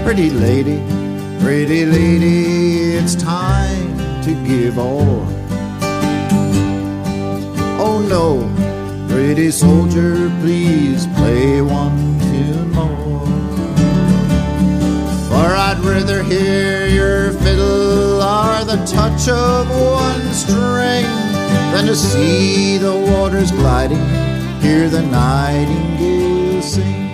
pretty lady, it's time to give all. Oh no, pretty soldier, please play one tune more. For I'd rather hear your fiddle or the touch of one string than to see the waters gliding, hear the nightingale sing.